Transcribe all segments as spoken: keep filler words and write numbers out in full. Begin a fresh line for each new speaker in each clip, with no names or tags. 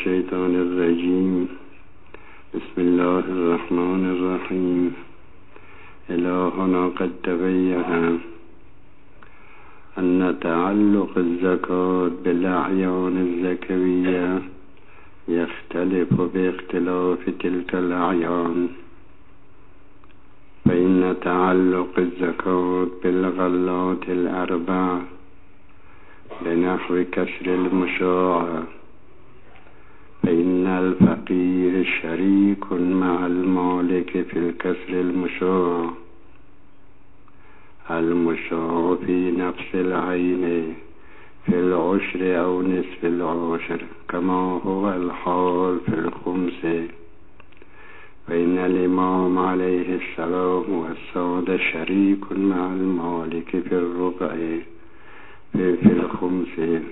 الشیطان الرجیم. بسم الله الرحمن الرحیم. الهنا قد تبین ان تعلق الزکات بالاعیان الزکویه یختلف باختلاف تلك الاعیان، فإن تعلق الزکات بالغلات الاربع بنحو كسر المشاع، فإن الفقير شريك مع المالك في الكسر المشاع، المشاع في نفس العين في العشر أو نصف العشر كما هو الحال في الخمس، فإن الإمام عليه السلام والسادة شريك مع المالك في الربع في الخمس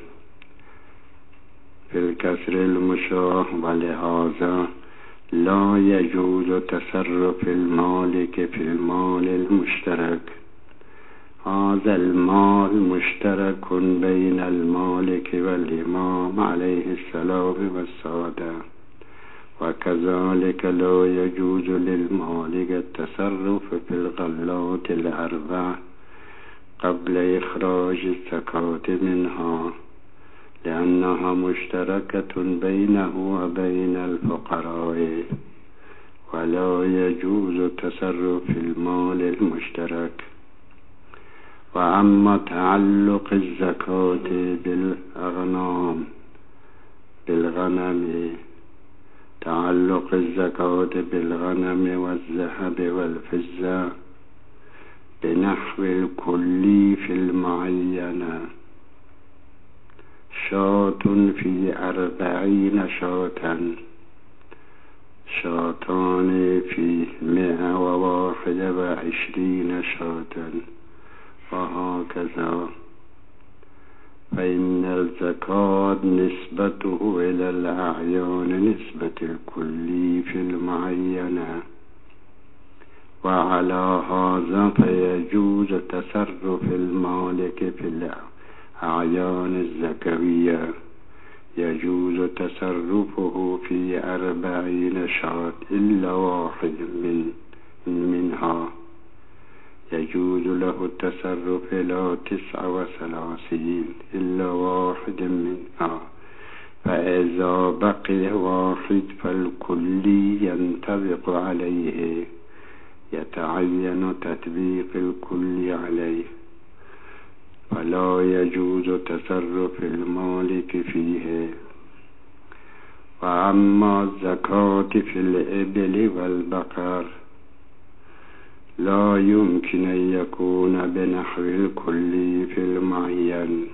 في الكسر المشاع، ولهذا لا يجوز تصرف المالك في المال المشترك. هذا المال مشترك بين المالك والإمام عليه السلام والسادة، وكذلك لا يجوز للمالك التصرف في الغلات الأربع قبل إخراج الزكاة منها، لأنها مشتركة بينه وبين الفقراء، ولا يجوز التصرف في المال المشترك. وأما تعلق الزكاة بالأغنام بالغنم تعلق الزكاة بالغنم والذهب والفضة بنحو الكلي في المعينة، شاة في أربعين شاة، شاتان في مئة وواحد وعشرين شاة، وهكذا. فإن الزكاة نسبته إلى الأعيان نسبة الكلي في المعينة، وعلى هذا فيجوز تصرف المالك في الأعيان الزكوية، يجوز تصرفه في أربعين شاة إلا واحد من منها، يجوز له التصرف إلى تسعة وثلاثين إلا واحد منها، فإذا بقي واحد فالكلي ينطبق عليه، يتعين تطبيق الكل عليه، فلا يجوز تصرف المالك فيه. وأما الزكاة في الإبل والبقر لا يمكن أن يكون بنحو الكل في المعين،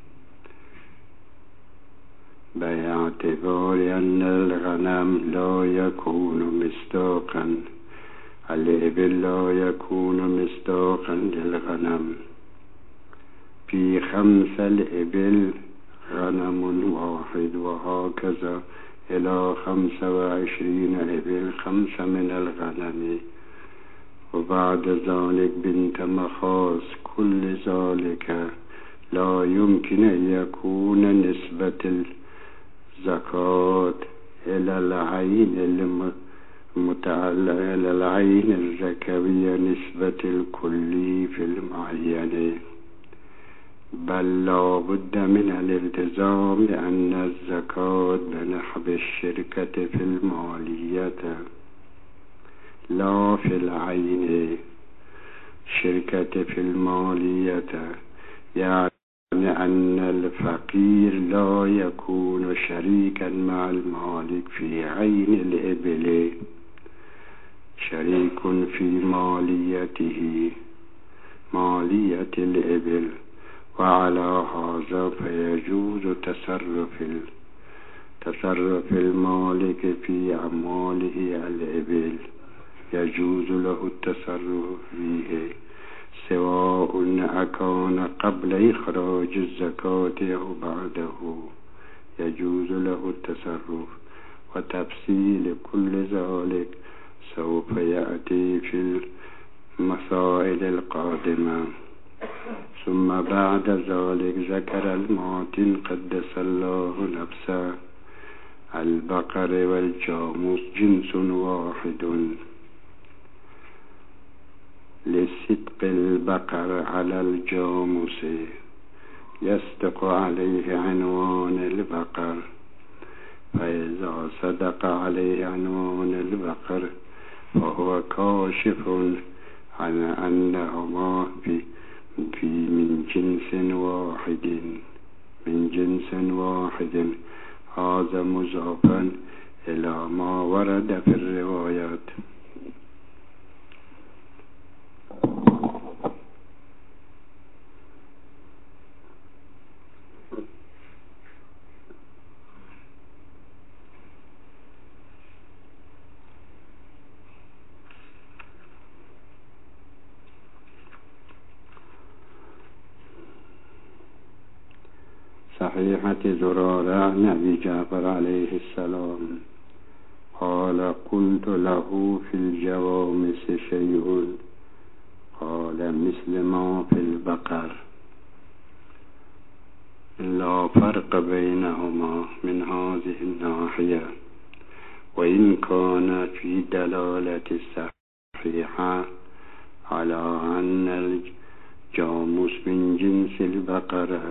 باعتبار أن الغنم لا يكون مصداقا، الإبل لا يكون مصداقا للغنم. في خمس الإبل غنم واحد، وهكذا إلى خمسة وعشرين إبل خمسة من الغنم، وبعد ذلك بنت مخاض. كل ذلك لا يمكن أن يكون نسبة الزكاة إلى العين المتعلقة إلى العين الزكوية نسبة الكلي في المعين، بل لا بد من الالتزام لأن الزكاة بنحو الشركة في المالية لا في العين. شركة في المالية يعني أن الفقير لا يكون شريكا مع المالك في عين الإبل، شريك في ماليته مالية الإبل، وعلى هذا فيجوز تصرف تصرف المالك في أمواله الإبل، يجوز له التصرف فيه سواء أكان قبل إخراج الزكاة أو بعده، يجوز له التصرف. وتفصيل كل ذلك سوف يأتي في المسائل القادمة. ثم بعد ذلك ذكر المعتن قدس الله نفسه البقر والجاموس جنس واحد. لصدق البقر على الجاموس يصدق عليه عنوان البقر، فإذا صدق عليه عنوان البقر فهو كاشف عن أنهما في, في من جنس واحد من جنس واحد. هذا مضافا إلى ما ورد في الروايات. صحيحة زرارة عن أبي جعفر عليه السلام قال: قلت له في الجوامس شيء؟ قال: مثل ما في البقر، لا فرق بينهما من هذه الناحية، وإن كان في دلالة الصحيحة على أن الجاموس من جنس البقرة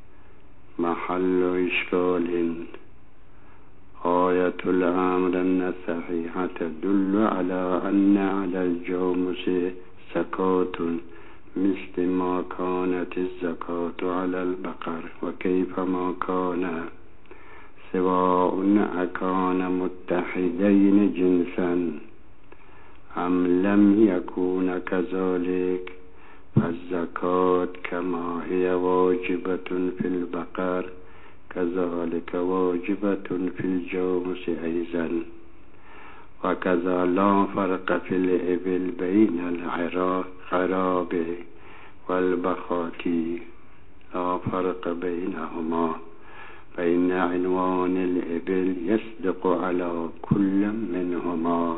محل إشكال. آية الأمر أن الصحيحة تدل على أن على الجاموس زكاة مثل ما كانت الزكاة على البقر، وكيفما كان، سواء أكان متحدين جنسا أم لم يكون كذلك، فالزكاة كما هي واجبة في البقر كذلك واجبة في الجاموس أيضا. وكذا لا فرق في الإبل بين العراب والبخاتي، لا فرق بينهما، فإن عنوان الإبل يصدق على كل منهما.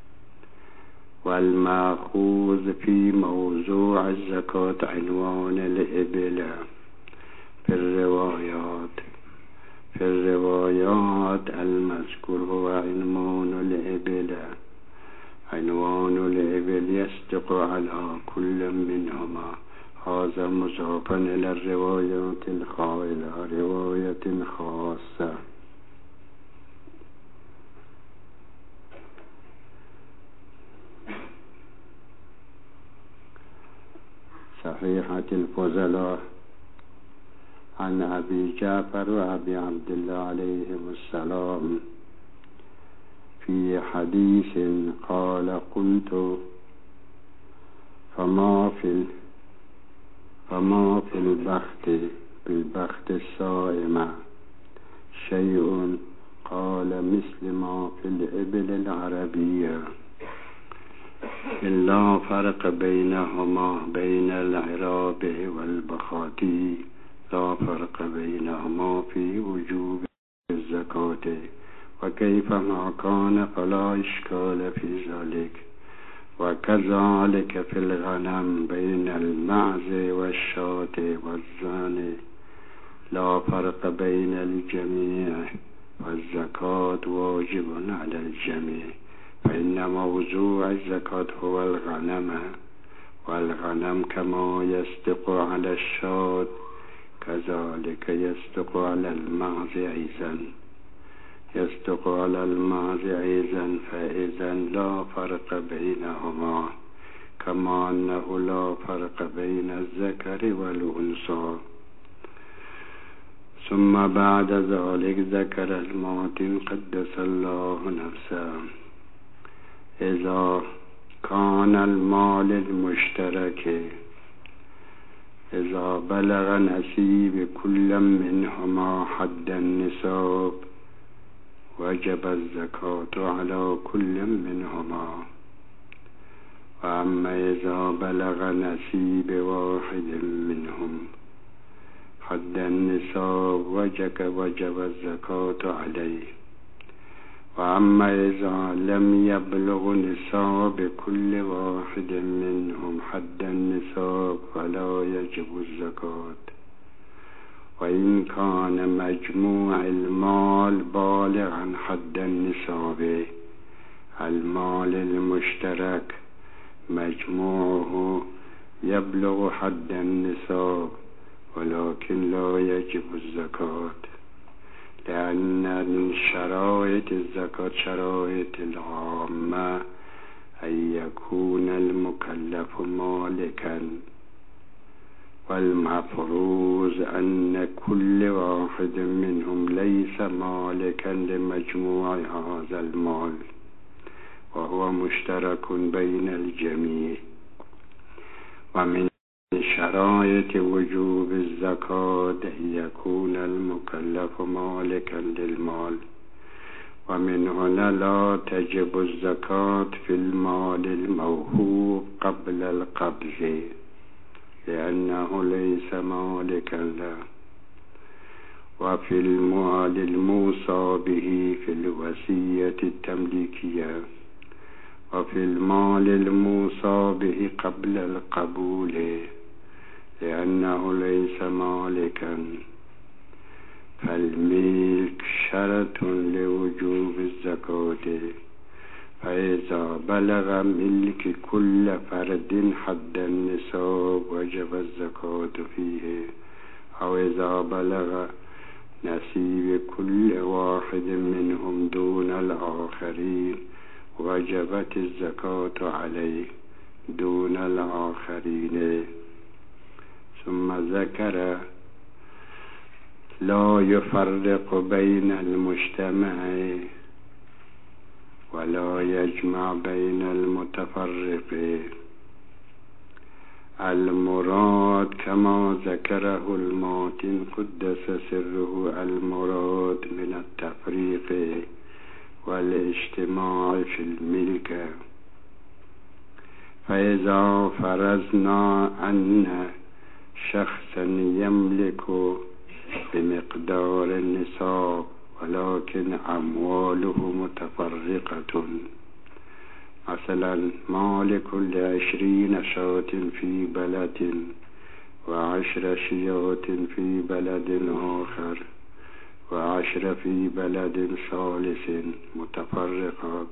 والمأخوذ في موضوع الزكاة عنوان الإبل في الروايات في الروايات المذكور هو عنوان الإبل. عنوان الإبل يصدق على كل منهما. هذا مضافا إلى الروايات الخائلة رواية خاصة. صحيحة الفضلاء عن أبي جعفر وأبي عبد الله عليهم السلام في حديث قال: قلت: فما في فما في البخت بالبخت الصائمة شيء؟ قال: مثل ما في الإبل العربية، لا فرق بينهما بين العراب والبخاتي، لا فرق بينهما في وجوب الزكاة، وكيفما كان فلا إشكال في ذلك. وكذلك في الغنم بين المعز والشاة والزاني، لا فرق بين الجميع، والزكاة واجب على الجميع، فإن موضوع الزكاة هو الغنم، والغنم كما يصدق على الشاة كذلك يصدق على المعز أيضا يصدق على المعز أيضا فإذا لا فرق بينهما، كما أنه لا فرق بين الذكر والأنثى. ثم بعد ذلك ذكر الماتن قدس الله نفسه: إذا كان المال المشترك إذا بلغ نصيب كل منهما حد النصاب وجب الزكاة على كل منهما. وأما إذا بلغ نصيب واحد منهم حد النصاب وجب الزكاة عليه. وأما إذا لم يبلغ نصاب كل واحد منهم حد النصاب فلا يجب الزكاة. وإن كان مجموع المال بالغا حد النصاب. المال المشترك مجموعه يبلغ حد النصاب ولكن لا يجب الزكاة، لأن من شرائط الزكاة شرائط العامة أن يكون المكلف مالكا، والمفروض أن كل واحد منهم ليس مالكا لمجموع هذا المال، وهو مشترك بين الجميع. ومن شرائط وجوب الزكاة أن يكون المكلف مالكا للمال، ومن هنا لا تجب الزكاة في المال الموهوب قبل القبض، لأنه ليس مالكا له. وفي المال الموصى به في الوصية التمليكية، وفي المال الموصى به قبل القبول، لأنه ليس مالكا. فالملك شرط لوجوب الزكاة، فإذا بلغ ملك كل فرد حد النصاب وجب الزكاة فيه، أو إذا بلغ نصيب كل واحد منهم دون الآخرين وجبت الزكاة عليه دون الآخرين. ثم ذكر لا يفرق بين المجتمع ولا يجمع بين المتفرق. المراد كما ذكره الماتن قدس سره المراد من التفريق والاجتماع في الملك. فإذا فرضنا أن شخصا يملك بمقدار النصاب ولكن أمواله متفرقة، مثلا مالك لعشرين شاة في بلد وعشر شيات في بلد آخر وعشر في بلد ثالث متفرقات،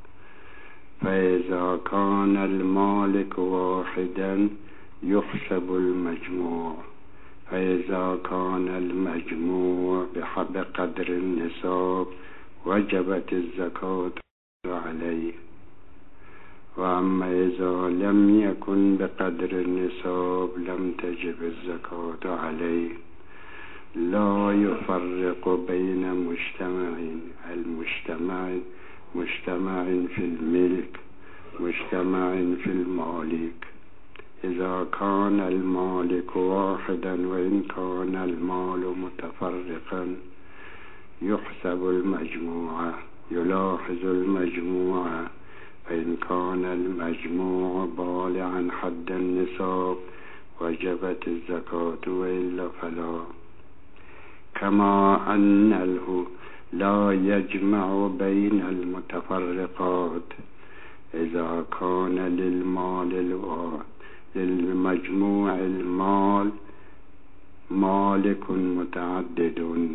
فإذا كان المالك واحدا يحسب المجموع، فإذا كان المجموع بقدر النصاب وجبت الزكاة عليه. وأما إذا لم يكن بقدر النصاب لم تجب الزكاة عليه. لا يفرق بين مجتمع، المجتمع مجتمع في الملك مجتمع في المالك. إذا كان المالك واحدا وإن كان المال متفرقا يحسب المجموع، يلاحظ المجموع، فإن كان المجموع بالغا حد النصاب وجبت الزكاة وإلا فلا. كما أنه لا يجمع بين المتفرقات إذا كان للمال الواحد للمجموع المال مالك متعدد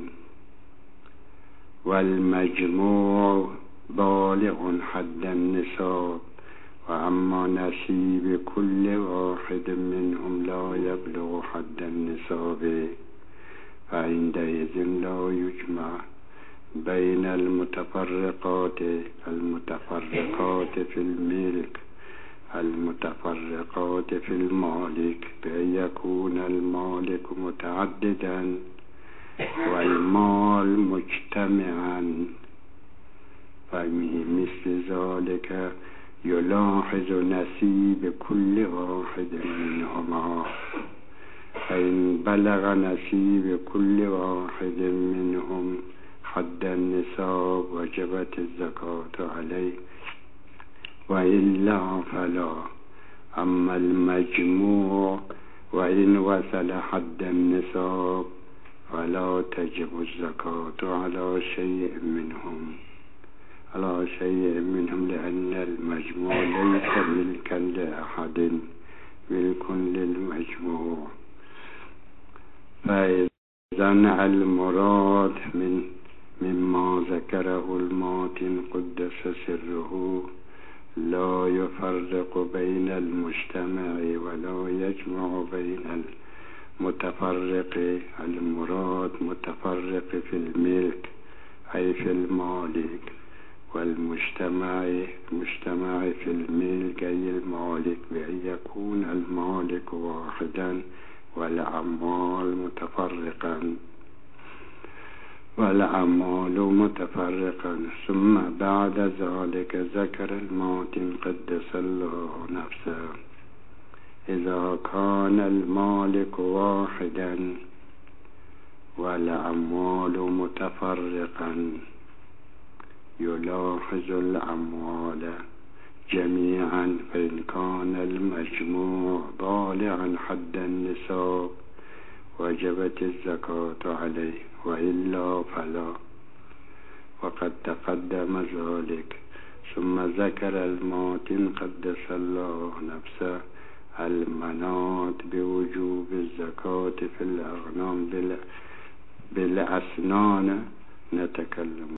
والمجموع بالغ حد النصاب، وأما نصيب كل واحد منهم لا يبلغ حد النصاب، فعندئذ لا يجمع بين المتفرقات المتفرقات في الملك المتفرقات في المالك، بأن يكون المالك متعددا والمال مجتمعا. فمثل ذلك يلاحظ نصيب كل واحد منهما، فإن بلغ نصيب كل واحد منهم حد النصاب وجبت الزكاة عليه وإلا فلا. أما المجموع وإن وصل حد النصاب فلا تجب الزكاة على شيء منهم على شيء منهم لأن المجموع ليس ملكا لأحد، ملك للمجموع. فإذا إذن المراد من مما ذكره الماتن قدس سره لا يفرق بين المجتمع ولا يجمع بين المتفرق. المراد متفرق في الملك أي في المالك، والمجتمع مجتمع في الملك أي المالك، بأن يكون المالك واحدا والأعمال متفرقا والأعمال متفرقا. ثم بعد ذلك ذكر الماتن قدس الله نفسه إذا كان المالك واحدا والأموال متفرقا يلاحظ الأموال جميعا، فإن كان المجموع بالغا حد النصاب وجبت الزكاة عليه، وإلا فلا، وقد تقدم ذلك. ثم ذكر الماتن قدس الله نفسه المناط بوجوب الزكاة في الأغنام بالأسنان. نتكلم